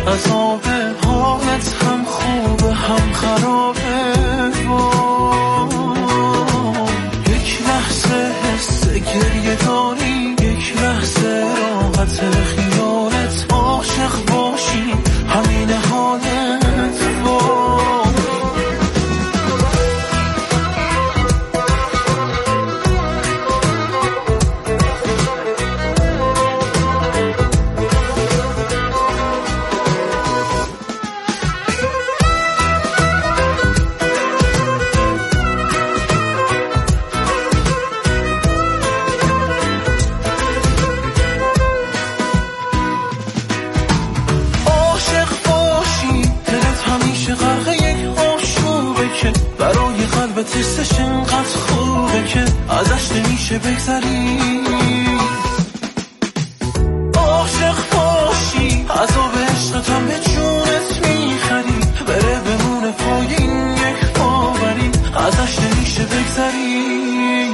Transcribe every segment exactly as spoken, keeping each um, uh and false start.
عذابه، حالت هم خوبه هم خرابه. یک لحظه حس گریه داری، یک لحظه راحت خیالت، عاشق باشی همین حالت. تستش اینقدر خوبه که ازش نمیشه بگذری. عاشق باشی عذاب عشقت هم به جونت میخری، بره بمونه پای این یک باوری، ازش نمیشه بگذری.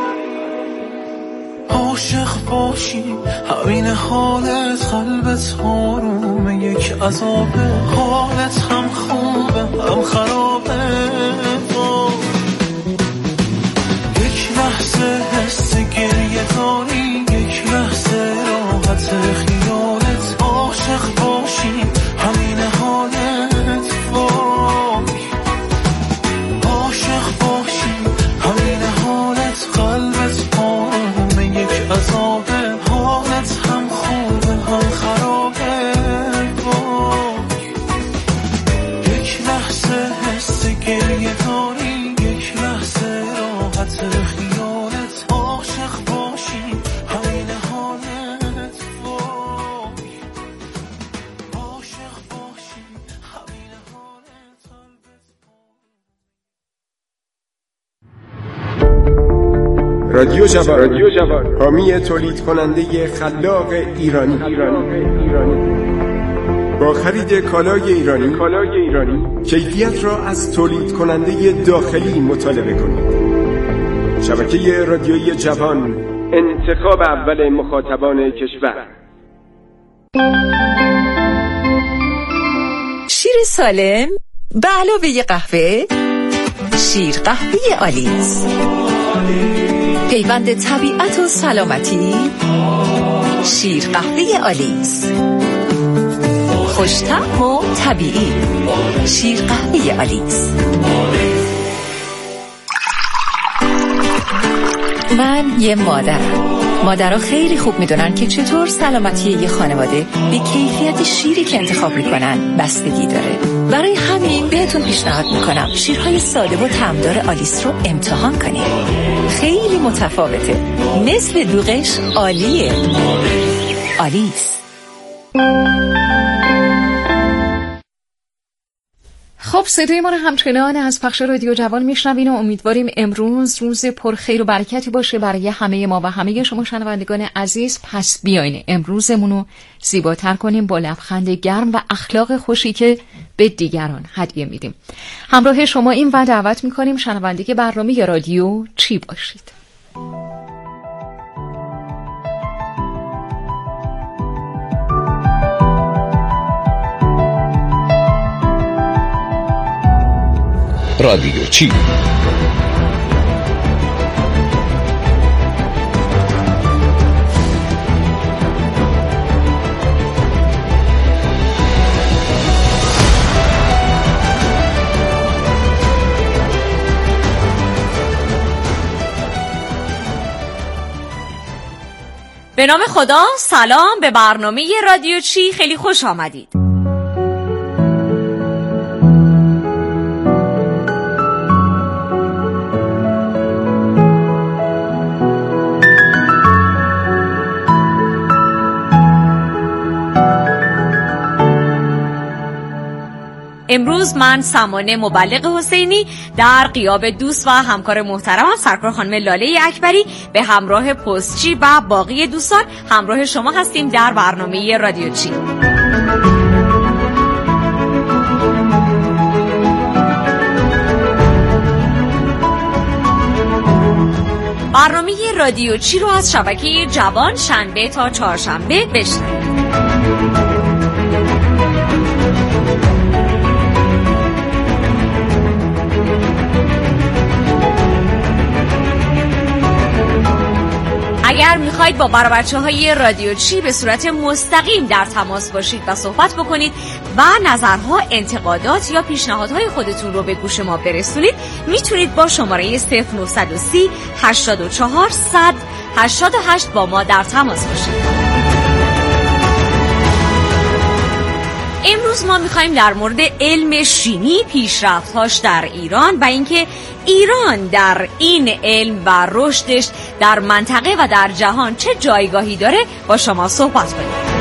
عاشق باشی همین حالت، قلبت آرومه، یک عذابه، حالت هم خوبه هم خرابه. یک لحظه حس گریه داری، یک لحظه راحت خیالت، عاشق باشی همین حالت. وای عاشق باشی همین حالت، قلبت آرومه، یک عذابه، حالت هم خوبه هم خرابه. وای یک لحظه حس گریه داری، یک لحظه راحت خیالت، عاشق باشی همین حالت. وای عاشق باشی همین حالت. رادیو جوان، رادیو جوان، حامی تولید کننده خلاق ایرانی. با خرید کالای ایرانی، کالای ایرانی کیفیت را از تولید کننده داخلی مطالبه کنید. شبکه رادیویی جوان، انتخاب اول مخاطبان کشور. شیر سالم به علاوه ی قهوه، شیر قهوه آلیس، پیوند طبیعت و سلامتی. شیر قهوه آلیس، خوش‌طعم و طبیعی. شیر قهوه آلیس. من یه مادرم. مادرها خیلی خوب میدونن که چطور سلامتی یه خانواده به کیفیت شیری که انتخاب میکنن بستگی داره. برای همین بهتون پیشنهاد میکنم شیرهای ساده و طعمدار آلیس رو امتحان کنید. خیلی متفاوته، مثل دوغش عالیه. آلیس. خب صدای ما رو همچنان از پخش رادیو جوان میشنوین و امیدواریم امروز روز پرخیر و برکتی باشه برای همه ما و همه شما شنوندگان عزیز. پس بیاین امروزمون رو زیباتر کنیم با لبخند گرم و اخلاق خوشی که به دیگران هدیه میدیم. همراه شما این و دعوت میکنیم شنونده برنامه رادیو چی باشید. رادیو چی؟ به نام خدا، سلام به برنامه رادیو چی، خیلی خوش آمدید. امروز من سمانه مبلغ حسینی در غیاب دوست و همکار محترمم سرکار خانم لاله اکبری به همراه پستچی و باقی دوستان همراه شما هستیم در برنامه رادیو چی. برنامه رادیو چی رو از شبکه جوان شنبه تا چهارشنبه بشنوید. اگر میخواید با بر بچه های رادیو چی به صورت مستقیم در تماس باشید و صحبت بکنید و نظرها، انتقادات یا پیشنهادهای خودتون رو به گوش ما برسونید، میتونید با شماره صفر نه سه صفر هشتاد و چهار صد هشتاد و هشت با ما در تماس باشید. امروز ما میخوایم در مورد علم شیمی، پیشرفت‌هاش در ایران و اینکه ایران در این علم و رشدش در منطقه و در جهان چه جایگاهی داره با شما صحبت کنیم.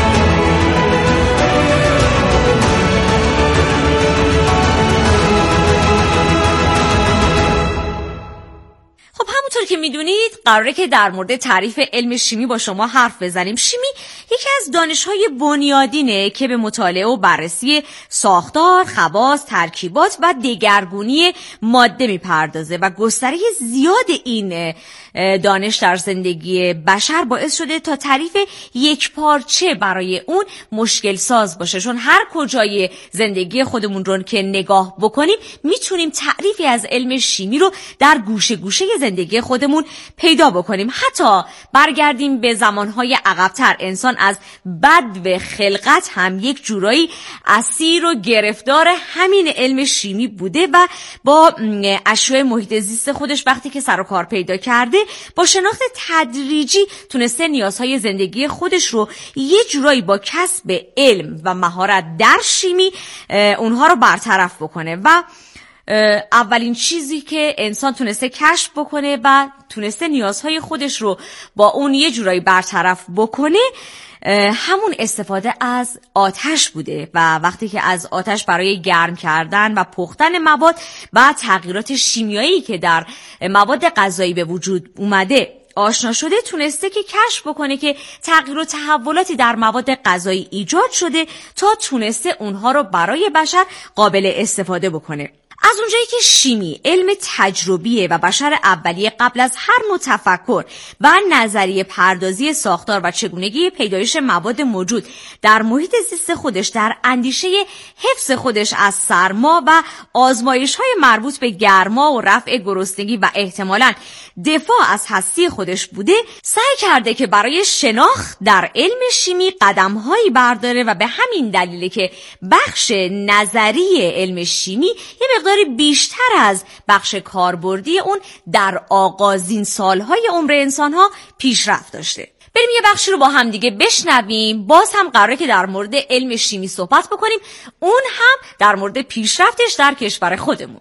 همونطور که میدونید قراره که در مورد تعریف علم شیمی با شما حرف بزنیم. شیمی یکی از دانش‌های بنیادینه که به مطالعه و بررسی ساختار، خواص، ترکیبات و دگرگونی ماده میپردازه و گستره زیاد این دانش در زندگی بشر باعث شده تا تعریف یک پارچه برای اون مشکل ساز باشه، چون هر کجای زندگی خودمون رو که نگاه بکنیم میتونیم تعریفی از علم شیمی رو در گوشه گوشه زندگی خودمون پیدا بکنیم. حتی برگردیم به زمانهای عقب‌تر، انسان از بدو خلقت هم یک جورایی اسیر و گرفتار همین علم شیمی بوده و با اشیاء محیط زیست خودش وقتی که سر و کار پیدا کرده با شناخت تدریجی تونسته نیازهای زندگی خودش رو یه جورایی با کسب علم و مهارت در شیمی اونها رو برطرف بکنه و اولین چیزی که انسان تونسته کشف بکنه و تونسته نیازهای خودش رو با اون یه جورایی برطرف بکنه همون استفاده از آتش بوده و وقتی که از آتش برای گرم کردن و پختن مواد و تغییرات شیمیایی که در مواد غذایی به وجود اومده آشنا شده، تونسته که کشف بکنه که تغییر و تحولاتی در مواد غذایی ایجاد شده تا تونسته اونها رو برای بشر قابل استفاده بکنه. از اونجایی که شیمی علم تجربیه و بشر اولیه قبل از هر نوع تفکر و نظریه پردازی ساختار و چگونگی پیدایش مواد موجود در محیط زیست خودش در اندیشه حفظ خودش از سرما و آزمایش‌های مربوط به گرما و رفع گرسنگی و احتمالاً دفاع از هستی خودش بوده، سعی کرده که برای شناخت در علم شیمی قدم‌هایی برداره و به همین دلیله که بخش نظری علم شیمی یه مقدار بیشتر از بخش کاربردی اون در آغازین سالهای عمر انسان‌ها پیشرفت داشته. بریم یه بخشی رو با هم دیگه بشنویم. باز هم قراره که در مورد علم شیمی صحبت بکنیم، اون هم در مورد پیشرفتش در کشور خودمون.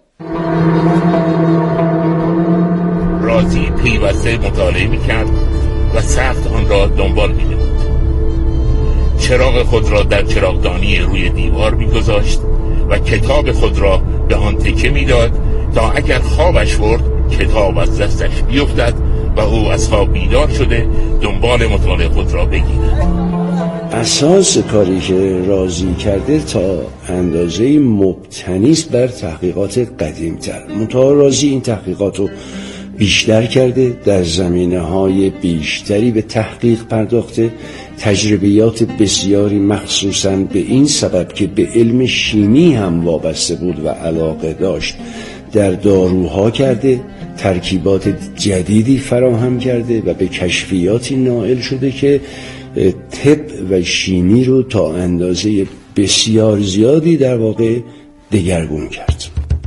رازی پیوسته مطالعه می‌کرد و سخت آن را دنبال می‌نمود. چراغ خود را در چراغدانی روی دیوار می‌گذاشت و کتاب خود را به آن تکیه می‌داد تا اگر خوابش برد کتاب از دستش بیفتد و او از خواب بیدار شده دنبال مطالعه خود را بگیرد. اساس کاری که رازی کرده تا اندازه مبتنی است بر تحقیقات قدیم‌تر. منتها رازی این تحقیقات رو بیشتر کرده، در زمینه‌های بیشتری به تحقیق پرداخته، تجربیات بسیاری مخصوصاً به این سبب که به علم شیمی هم وابسته بود و علاقه داشت در داروها کرده، ترکیبات جدیدی فراهم کرده و به کشفیاتی نائل شده که طب و شیمی رو تا اندازه بسیار زیادی در واقع دگرگون کرد.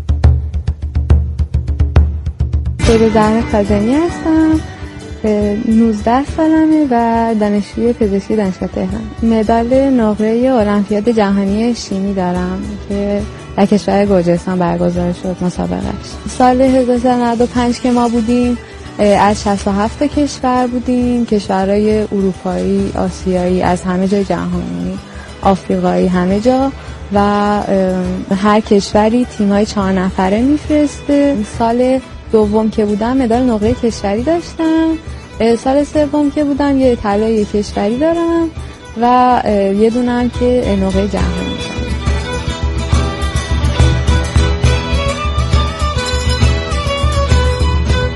سید زهرا کاظمی هستم، نوزده سالمه و دانشجوی پزشکی دانشگاه تهران. مدال نقره المپیاد جهانی شیمی دارم که در کشور گرجستان برگزار شد مسابقهش. سال هزار و سیصد و نود و پنج که ما بودیم از شصت و هفت کشور بودیم، کشورهای اروپایی، آسیایی، از همه جای جهان، آفریقایی، همه جا، و هر کشوری تیم‌های چهار نفره میفرسته. سال دوم که بودم مدال نقره کشوری داشتم، سال سوم که بودم یه طلای کشوری دارم و یه دونم که نقره جهانی دارم.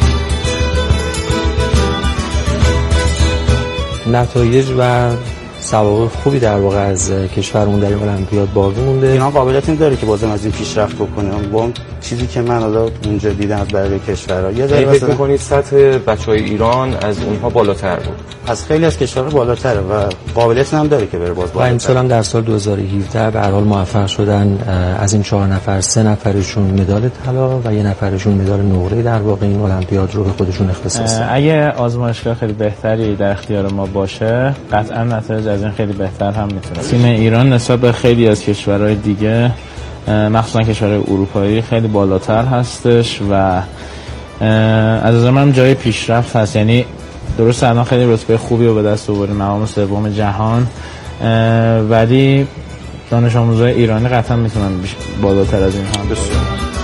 نتایج و سوابق خوبی در واقع از کشورمون در این المپیاد باقی مونده. اینا قابلیت این داره که بازم از این پیشرفت بکنه. با چیزی که من حالا اونجا دیدم از بقیه کشورها، یه ذره فکر می‌کنید سطح بچهای ایران از اونها بالاتر بود؟ از خیلی از کشورها بالاتره و قابلیت هم داره که بره باز بالاتر. و امسال هم در سال دو هزار و هفده به هر حال موفق شدن از این چهار نفر سه نفرشون مدال طلا و یه نفرشون مدال نقره در واقع این المپیاد رو به خودشون اختصاص دادن. اگه آزمایشگاه خیلی بهتری در اختیار ما باشه، قطعا نتایج از این خیلی بهتر هم میتونه. تیم ایران نسبت به خیلی از کشورهای دیگه، مخصوصا کشورهای اروپایی، خیلی بالاتر هستش و از نظر من جای پیشرفت هست. یعنی درست الان خیلی رتبه خوبی رو به دست آورده، مقام سوم جهان، ولی دانش آموزای ایرانی قطعا میتونن بالاتر از این هم بشه.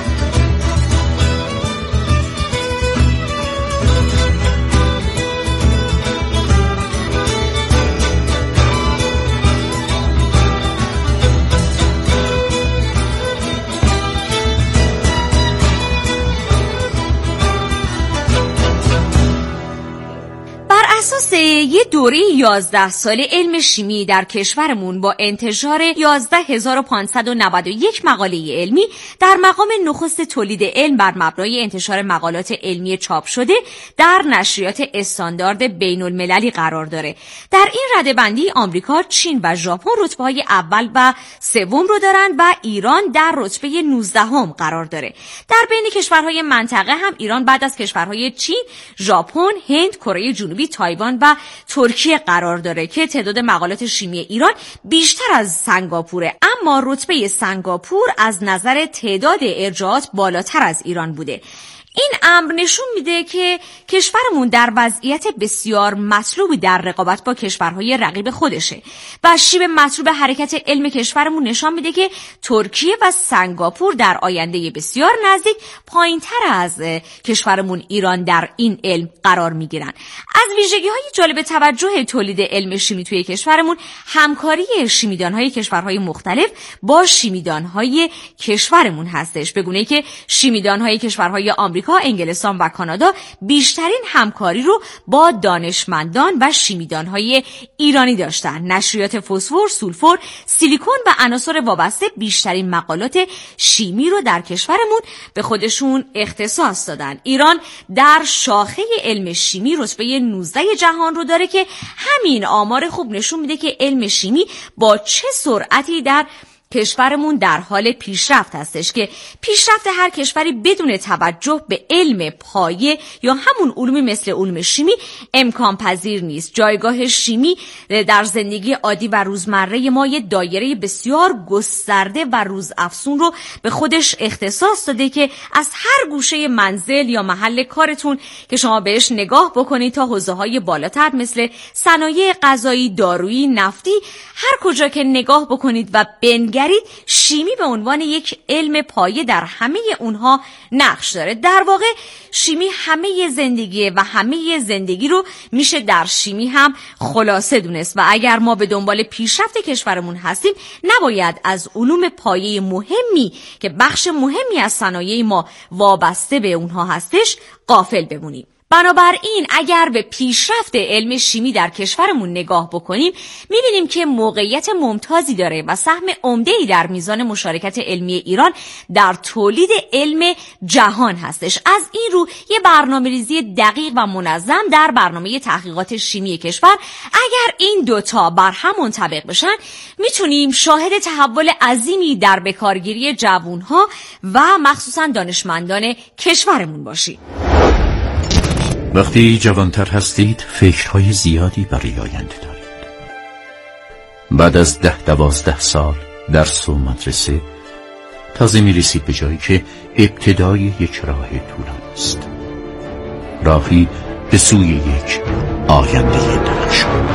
یه دوره یازده ساله علم شیمی در کشورمون با انتشار یازده هزار و پانصد و نود و یک مقاله علمی در مقام نخست تولید علم بر مبنای انتشار مقالات علمی چاپ شده در نشریات استاندارد بین المللی قرار داره. در این رده‌بندی آمریکا، چین و ژاپن رتبه‌های اول و سوم رو دارن و ایران در رتبه نوزدهم قرار داره. در بین کشورهای منطقه هم ایران بعد از کشورهای چین، ژاپن، هند، کره جنوبی، تایوان و ترکیه قرار داره که تعداد مقالات شیمی ایران بیشتر از سنگاپوره، اما رتبه سنگاپور از نظر تعداد ارجاعات بالاتر از ایران بوده. این امر نشون میده که کشورمون در وضعیت بسیار مطلوبی در رقابت با کشورهای رقیب خودشه و شیب مطلوب حرکت علم کشورمون نشان میده که ترکیه و سنگاپور در آینده بسیار نزدیک پایین‌تر از کشورمون ایران در این علم قرار میگیرن. از ویژگی‌های جالب توجه تولید علم شیمی توی کشورمون همکاری شیمیدان‌های کشورهای مختلف با شیمیدان‌های کشورمون هستش، به گونه‌ای که شیمیدان‌های کشورهای آمریکا، انگلستان و کانادا بیشترین همکاری رو با دانشمندان و شیمیدان‌های ایرانی داشتن. نشریات فسفر، سولفور، سیلیکون و عناصر وابسته بیشترین مقالات شیمی رو در کشورمون به خودشون اختصاص دادن. ایران در شاخه علم شیمی رتبه نوزده جهان رو داره که همین آمار خوب نشون میده که علم شیمی با چه سرعتی در کشورمون در حال پیشرفت هستش که پیشرفت هر کشوری بدون توجه به علم پایه یا همون علومی مثل علم شیمی امکان پذیر نیست. جایگاه شیمی در زندگی عادی و روزمره ما یه دایره بسیار گسترده و روزافزون رو به خودش اختصاص داده که از هر گوشه منزل یا محل کارتون که شما بهش نگاه بکنید تا حوزه‌های بالاتر مثل صنایع غذایی، دارویی، نفتی، هر کجا که نگاه بکنید و بنگرید شیمی به عنوان یک علم پایه در همه اونها نقش داره. در واقع شیمی همه زندگی و همه زندگی رو میشه در شیمی هم خلاصه دونست و اگر ما به دنبال پیشرفت کشورمون هستیم نباید از علوم پایه مهمی که بخش مهمی از صنایع ما وابسته به اونها هستش غافل بمونیم. بنابراین اگر به پیشرفت علم شیمی در کشورمون نگاه بکنیم میبینیم که موقعیت ممتازی داره و سهم عمده‌ای در میزان مشارکت علمی ایران در تولید علم جهان هستش. از این رو یه برنامه‌ریزی دقیق و منظم در برنامه تحقیقات شیمی کشور اگر این دوتا بر هم منطبق بشن میتونیم شاهد تحول عظیمی در بکارگیری جوانها و مخصوصا دانشمندان کشورمون باشیم. وقتی جوانتر هستید فکرهای زیادی برای آینده دارید. بعد از ده دوازده سال درس و مدرسه تازه میرسید به جایی که ابتدای یک راه طولانی است، راهی به سوی یک آینده درخشان.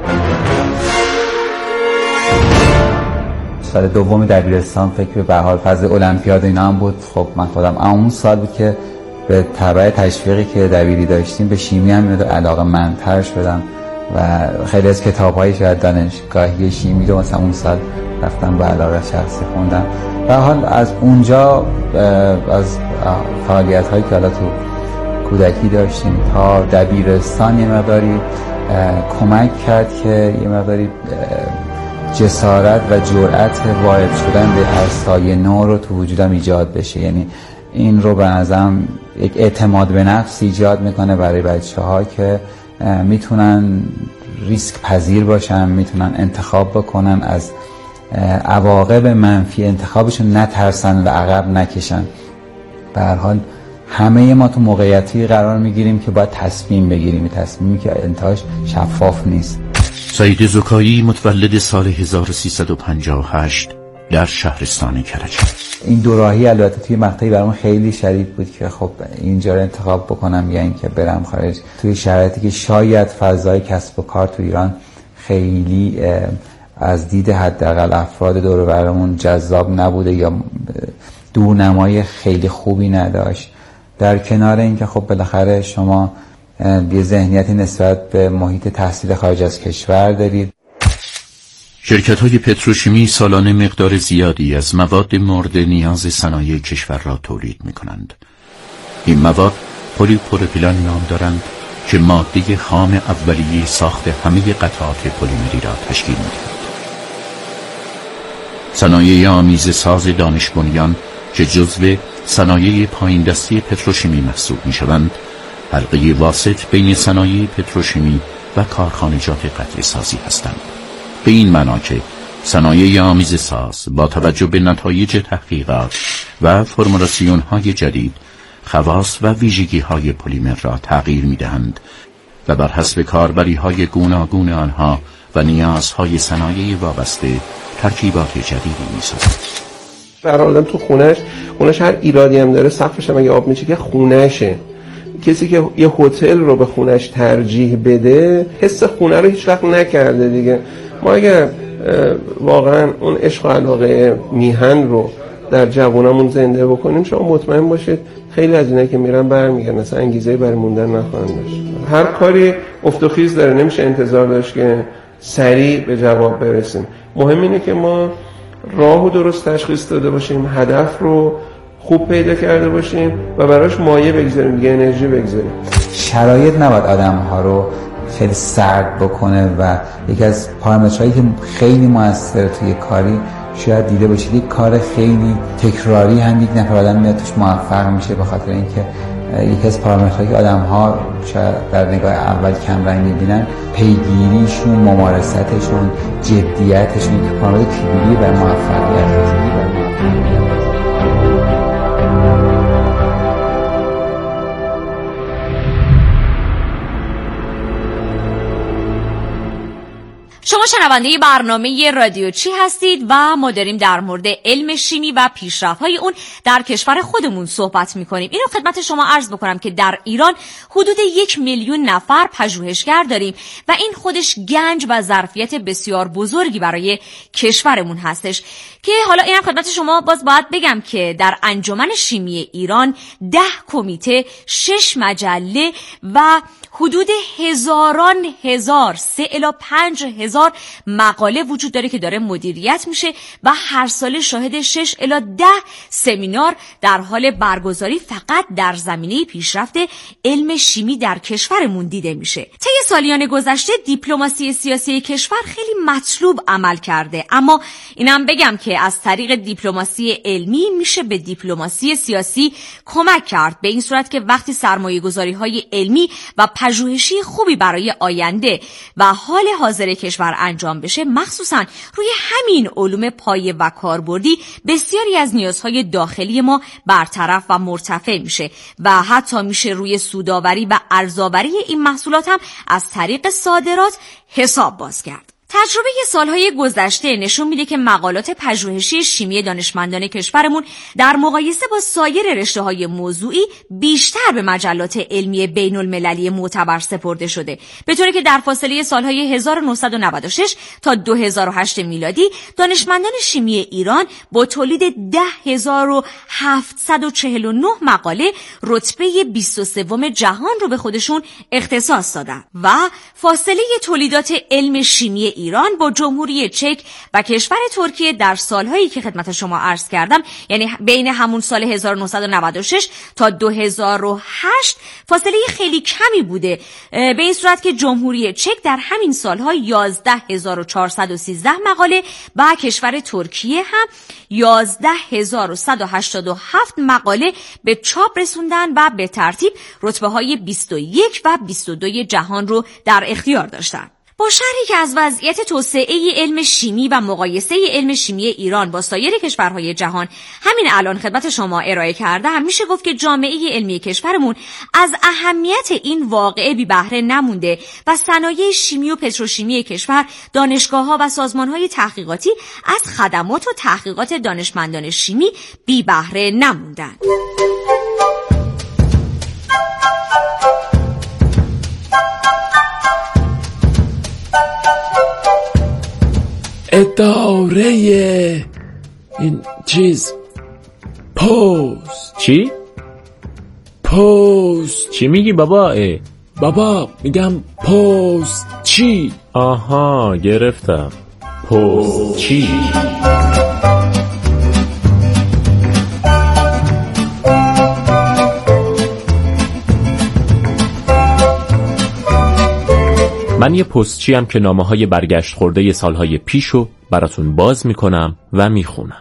سال دوم دبیرستان فکر به حال فاز المپیاد اینا هم بود. خب من خودم اون سال بود که به تبع تشویقی که دبیری داشتیم به شیمی هم میاد علاقه منتر شدم و خیلی از کتاب‌های شاید دانشگاهی شیمی رو مثلا اون سال رفتم به علاقه شخصی خوندم. به حال از اونجا از فعالیت‌هایی که حالا تو کودکی داشتیم تا دبیرستان یه مقداری کمک کرد که یه مقداری جسارت و جرأت وارد شدن به هر سایه نو رو تو وجودم ایجاد بشه. یعنی این رو به نظرم یک اعتماد به نفس ایجاد میکنه برای بچه‌ها که میتونن ریسک پذیر باشن، میتونن انتخاب بکنن، از عواقب منفی انتخابشون نترسن و عقب نکشن. به هر حال همه ما تو موقعیتی قرار میگیریم که باید تصمیم بگیریم، تصمیمی که انتهاش شفاف نیست. سعید زکایی متولد سال هزار و سیصد و پنجاه و هشت در شهرستان کرج. این دوراهی البته توی مقطعی برام خیلی شدید بود که خب اینجا رو انتخاب بکنم یا اینکه برم خارج، توی شرایطی که شاید فضای کسب و کار تو ایران خیلی از دید حداقل افراد دور و برمون جذاب نبوده یا دورنمای خیلی خوبی نداشت. در کنار اینکه خب بالاخره شما یه ذهنیتی نسبت به محیط تحصیل خارج از کشور دارید. شرکت‌های پتروشیمی سالانه مقدار زیادی از مواد مورد نیاز صنایع کشور را تولید می‌کنند. این مواد پلی‌پروپیلن نام دارند که ماده خام اولیه ساخت همه قطعات پلیمری را تشکیل می‌دهد. صنایع آمیز ساز دانش بنیان که جزو صنایع پایین دستی پتروشیمی محسوب می‌شوند، حلقه واسط بین صنایع پتروشیمی و کارخانجات قطعه سازی هستند. به این معنا که صنایع آمیز ساز با توجه به نتایج تحقیقات و فرمولاسیون‌های جدید خواص و ویژگی‌های پلیمر را تغییر می‌دهند و بر حسب کاربری‌های گوناگون آنها و نیازهای صنایع وابسته ترکیبات جدیدی می‌سازند. در آدم تو خونش خونش هر ایرادی هم داره، سقفش هم اگه آب میشه که خونشه. کسی که یه هتل رو به خونش ترجیح بده حس خونه رو هیچ وقت نکرده دیگه. ما اگر واقعا اون عشق و علاقه میهن رو در جوانمون زنده بکنیم، شما مطمئن باشید خیلی از اینا که میرن برمیگردن، اصلا انگیزه برای موندن نخواهند داشت. هر کاری افت و خیز داره، نمیشه انتظار داشت که سریع به جواب برسیم. مهم اینه که ما راهو درست تشخیص داده باشیم، هدف رو خوب پیدا کرده باشیم و براش مایه بگذاریم، دیگه انرژی بگذاریم. شرایط نباید آدم‌ها رو خیلی سرد بکنه و یکی از پارامترهایی که خیلی موثره توی کاری، شاید دیده باشید یک کار خیلی تکراری هم یک نفر آدم میاد توش موفق میشه، به خاطر اینکه یکی از پارامترهایی که آدم‌ها شاید در نگاه اول کم رنگ می‌بینن، پیگیریشون، ممارستشون، جدیتشون، یک پارامتر کلیدی بر موفقیت. شما شنونده برنامه رادیو چی هستید و ما داریم در مورد علم شیمی و پیشرفت‌های اون در کشور خودمون صحبت می‌کنیم. اینو خدمت شما عرض بکنم که در ایران حدود یک میلیون نفر پژوهشگر داریم و این خودش گنج و ظرفیت بسیار بزرگی برای کشورمون هستش که حالا اینم خدمت شما باز باید بگم که در انجمن شیمی ایران ده کمیته، شش مجله و حدود هزاران هزار سه الی پنج هزار مقاله وجود داره که داره مدیریت میشه و هر سال شاهد شش الی ده سمینار در حال برگزاری فقط در زمینه پیشرفت علم شیمی در کشورمون دیده میشه. طی سالیان گذشته دیپلماسی سیاسی کشور خیلی مطلوب عمل کرده، اما اینم بگم که از طریق دیپلماسی علمی میشه به دیپلماسی سیاسی کمک کرد، به این صورت که وقتی سرمایه‌گذاری‌های علمی و پژوهشی خوبی برای آینده و حال حاضر کشور انجام بشه، مخصوصا روی همین علوم پایه و کاربردی، بسیاری از نیازهای داخلی ما برطرف و مرتفع میشه و حتی میشه روی سودآوری و ارزآوری این محصولات هم از طریق صادرات حساب باز کرد. تجربه سالهای گذشته نشون میده که مقالات پژوهشی شیمی دانشمندان کشورمون در مقایسه با سایر رشته‌های موضوعی بیشتر به مجلات علمی بین‌المللی معتبر سپرده شده، به طوری که در فاصله سالهای هزار و نهصد و نود و شش تا دو هزار و هشت میلادی دانشمندان شیمی ایران با تولید ده هزار و هفتصد و چهل و نه مقاله رتبه بیست و سوم جهان رو به خودشون اختصاص دادن و فاصله تولیدات علم شیمی ایران با جمهوری چک و کشور ترکیه در سالهایی که خدمت شما عرض کردم، یعنی بین همون سال هزار و نهصد و نود و شش تا دو هزار و هشت فاصله خیلی کمی بوده، به این صورت که جمهوری چک در همین سالها یازده هزار و چهارصد و سیزده مقاله و کشور ترکیه هم یازده هزار و صد و هشتاد و هفت مقاله به چاپ رسوندن و به ترتیب رتبه های بیست و یک و بیست و دو جهان رو در اختیار داشتن. با شرحی که از وضعیت توسعه علم شیمی و مقایسه علم شیمی ایران با سایر کشورهای جهان همین الان خدمت شما ارائه کرده، هم میشه گفت که جامعه علمی کشورمون از اهمیت این واقعه بی بهره نمونده و صنایع شیمی و پتروشیمی کشور، دانشگاه‌ها و سازمان‌های تحقیقاتی از خدمات و تحقیقات دانشمندان شیمی بی بهره نموندن. اداره این چیز پست. چی؟ پست. چی میگی بابا؟ اه. بابا میگم پست چی؟ آها گرفتم. پست چی؟ من یه پستچی هم که نامه‌های برگشت خورده سالهای پیشو براتون باز میکنم و میخونم.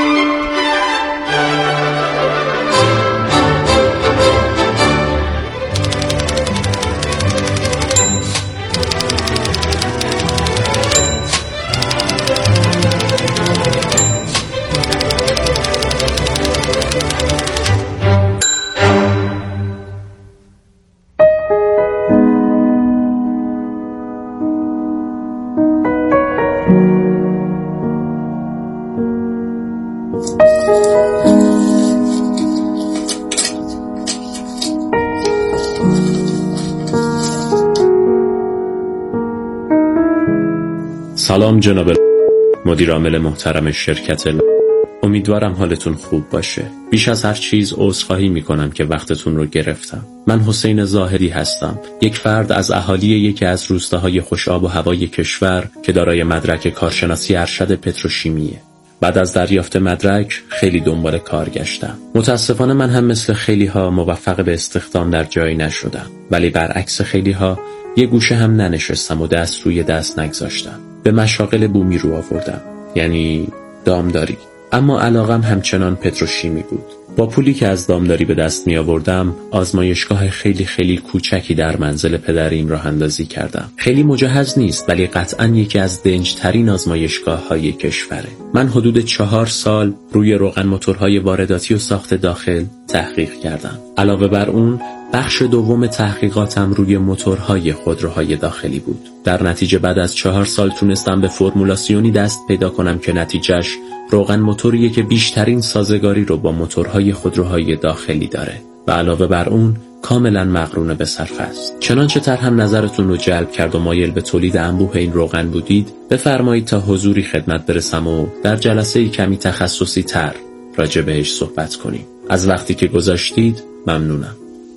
سلام جناب مدیر عامل محترم شرکت ل... امیدوارم حالتون خوب باشه. بیش از هر چیز عذرخواهی میکنم که وقتتون رو گرفتم. من حسین ظاهری هستم، یک فرد از اهالی یکی از روستاهای خوشآب و هوای کشور که دارای مدرک کارشناسی ارشد پتروشیمیه. بعد از دریافت مدرک خیلی دنبال کار گشتم. متاسفانه من هم مثل خیلی ها موفق به استخدام در جایی نشدم، ولی برعکس خیلی ها یه گوشه هم ننشستم و دست روی دست نگذاشتم. به مشاغل بومی رو آوردم، یعنی دامداری. اما علاقم همچنان پتروشیمی بود. با پولی که از دامداری به دست می آوردم آزمایشگاه خیلی خیلی کوچکی در منزل پدریم راه اندازی کردم. خیلی مجهز نیست، ولی قطعاً یکی از دنجترین آزمایشگاه های کشوره. من حدود چهار سال روی روغن موتورهای وارداتی و ساخت داخل تحقیق کردم. علاوه بر اون بخش دوم تحقیقاتم روی موتورهای خودروهای داخلی بود. در نتیجه بعد از چهار سال تونستم به فرمولاسیونی دست پیدا کنم که نتیجهش روغن موتوریه که بیشترین سازگاری رو با موتورهای خودروهای داخلی داره و علاوه بر اون کاملا مقرون به صرفه است. چنانچه طرحم نظرتون رو جلب کرد و مایل به تولید انبوه این روغن بودید، بفرمایید تا حضوری خدمت برسم و در جلسه کمی تخصصی تر راجع بهش صحبت کنیم. از وقتی که گذاشتید ممنونم.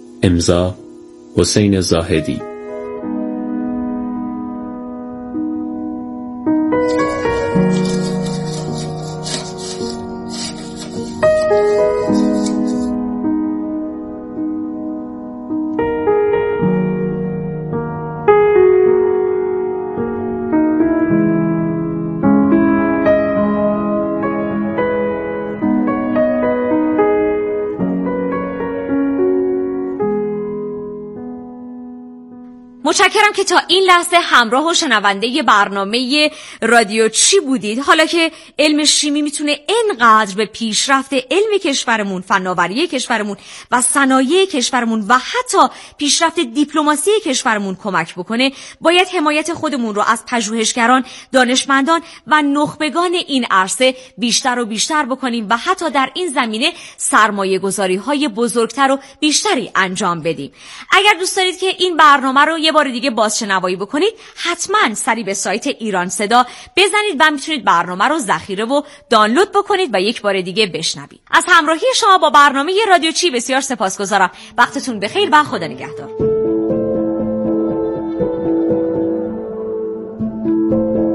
امضا حسین زاهدی. متشکرم که تا این لحظه همراه و شنونده برنامه رادیو چی بودید. حالا که علم شیمی میتونه اینقدر به پیشرفت علم کشورمون، فناوری کشورمون و صنایع کشورمون و حتی پیشرفت دیپلماسی کشورمون کمک بکنه، باید حمایت خودمون رو از پژوهشگران، دانشمندان و نخبگان این عرصه بیشتر و بیشتر بکنیم و حتی در این زمینه سرمایه گذاری های بزرگتر و بیشتری انجام بدیم. اگر دوست دارید که این برنامه رو یه بار دیگه بازشنوایی بکنید، حتما سری به سایت ایران صدا بزنید و میتونید برنامه رو ذخیره و دانلود بکنید و یک بار دیگه بشنوید. از همراهی شما با برنامه رادیو چی بسیار سپاسگزارم. وقتتون بخیر و خدا نگهدار.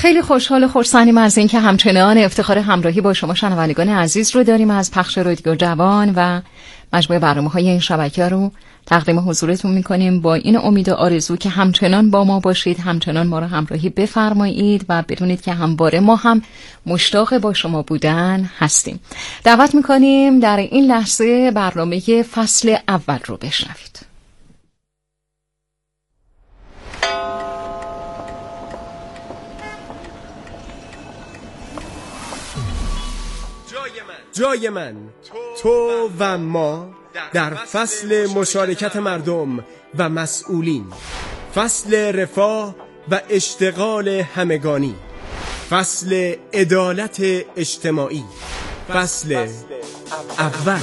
خیلی خوشحال و خرسندیم از اینکه همچنان افتخار همراهی با شما شنوندگان عزیز رو داریم از پخش رادیو جوان و مجموعه برنامه‌های این شبکه رو تقدیم حضورتون می‌کنیم با این امید و آرزو که همچنان با ما باشید، همچنان ما رو همراهی بفرمایید و بدونید که همواره ما هم مشتاق با شما بودن هستیم. دعوت می‌کنیم در این لحظه برنامه فصل اول رو بشنوید. جای من، تو و ما در فصل مشارکت مردم و مسئولین، فصل رفاه و اشتغال همگانی، فصل عدالت اجتماعی، فصل اول.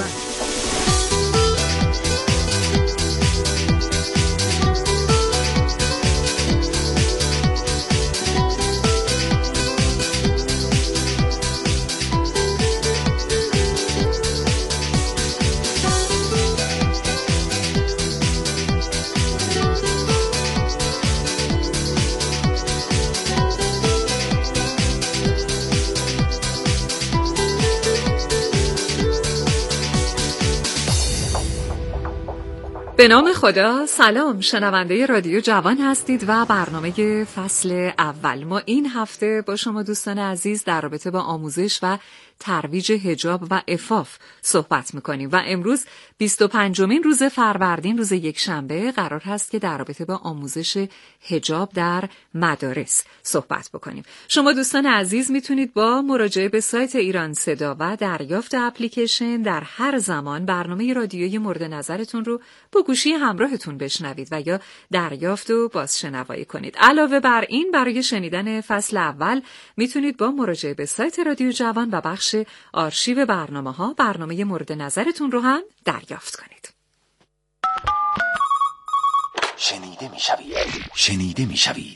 به نام خدا. سلام، شنونده رادیو جوان هستید و برنامه فصل اول. ما این هفته با شما دوستان عزیز در رابطه با آموزش و ترویج حجاب و عفاف صحبت میکنیم و امروز بیست و پنجمین روز فروردین، روز یکشنبه، قرار هست که در رابطه با آموزش حجاب در مدارس صحبت بکنیم. شما دوستان عزیز میتونید با مراجعه به سایت ایران صدا و دریافت اپلیکیشن در هر زمان برنامه رادیویی مورد نظرتون رو با گوشی همراهتون بشنوید و یا دریافت و بازشنوایی کنید. علاوه بر این، برای شنیدن فصل اول میتونید با مراجعه به سایت رادیو جوان و بخش آرشیو برنامه ها برنامه مورد نظرتون رو هم دریافت کنید. شنیده میشوید، شنیده میشوید،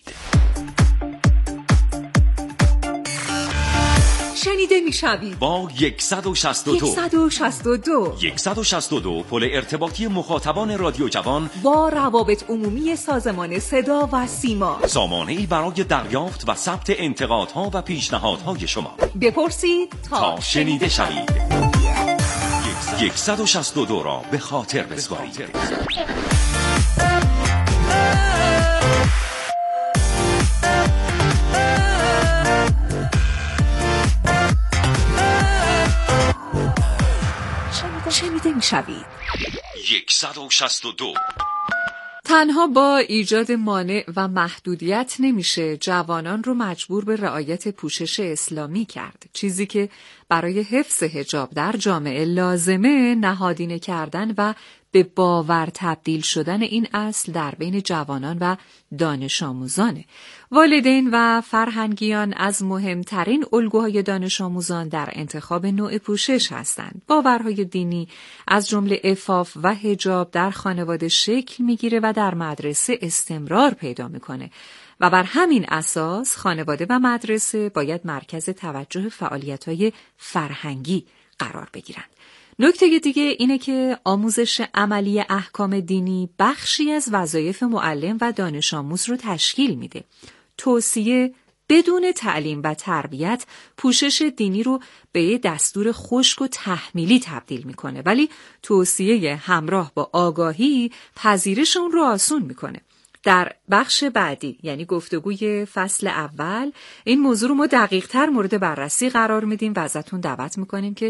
شنیده میشوید با صد و شصت و دو صد و شصت و دو صد و شصت و دو پل ارتباطی مخاطبان رادیو جوان با روابط عمومی سازمان صدا و سیما، سامانه‌ای برای دریافت و ثبت انتقادها و پیشنهادهای شما. بپرسید تا, تا شنیده شوید. صد و شصت و دو را به خاطر بسپارید. شنیده میشوید. صد و شصت و دو. تنها با ایجاد مانع و محدودیت نمیشه جوانان رو مجبور به رعایت پوشش اسلامی کرد. چیزی که برای حفظ حجاب در جامعه لازمه نهادینه کردن و به باور تبدیل شدن این اصل در بین جوانان و دانش آموزانه. والدین و فرهنگیان از مهمترین الگوهای دانش آموزان در انتخاب نوع پوشش هستند. باورهای دینی از جمله عفاف و حجاب در خانواده شکل میگیره و در مدرسه استمرار پیدا میکنه و بر همین اساس خانواده و مدرسه باید مرکز توجه فعالیت‌های فرهنگی قرار بگیرند. نکته دیگه اینه که آموزش عملی احکام دینی بخشی از وظایف معلم و دانش آموز رو تشکیل میده. توصیه بدون تعلیم و تربیت پوشش دینی رو به یه دستور خشک و تحمیلی تبدیل میکنه، ولی توصیه همراه با آگاهی پذیرش اون رو آسون میکنه. در بخش بعدی، یعنی گفتگوی فصل اول، این موضوع رو ما دقیق تر مورد بررسی قرار میدیم و ازتون دعوت میکنیم که